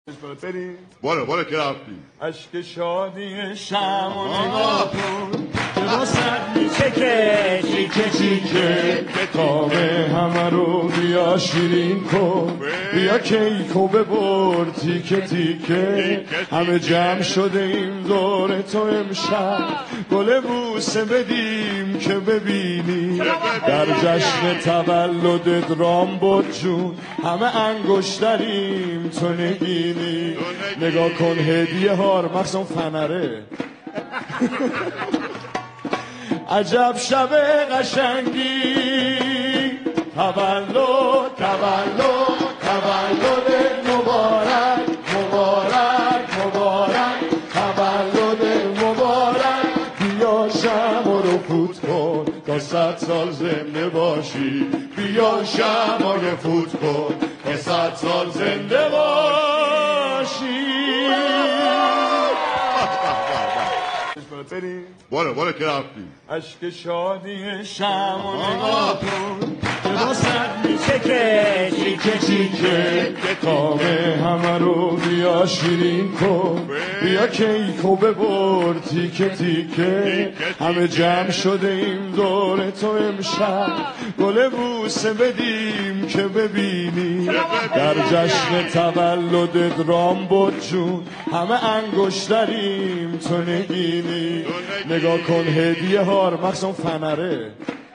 بریم باره که رفتیم عشق شادی شم و نگاه کن که با صد تیکه تیکه کام همه رو بیا شیرین کن بیا کیکو ببر تیکه تیکه همه جمع شده این دور تو امشب گل بوسه بدیم که ببینی در جشن تولدت رامبد جون همه انگشتریم تو نگینی نگاه کن هدیه هار مخصوصا فنره عجب شب قشنگی تولد مبارک تولد مبارک بیا شمع رو فوت کن تا 100 سال زنده باشی بیا شمع رو فوت کن تا 100 سال زنده باشی بریم باره که رفتیم عشق شادی شم و نگاه کن که با صد تیکه کامه همه رو بیا شیرین کن بیا کیکو ببر تیکه تیکه همه جمع شده این دور تو امشب گل بوسه بدیم که ببینی در جشن تولدت رامبد جون همه انگشتریم تو نگینی نگاه کن هدیه هار مخصوصا فنره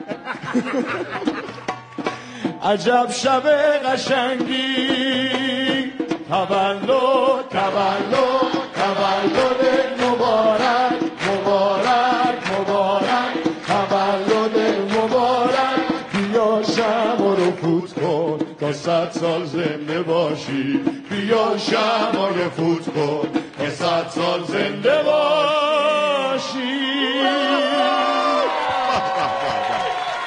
عجب شب قشنگی تولد مبارک تولد مبارک بیا شمع رو فوت کن تا 100 سال زنده باشی بیا شمع رو فوت کن تا 100 سال زنده باشی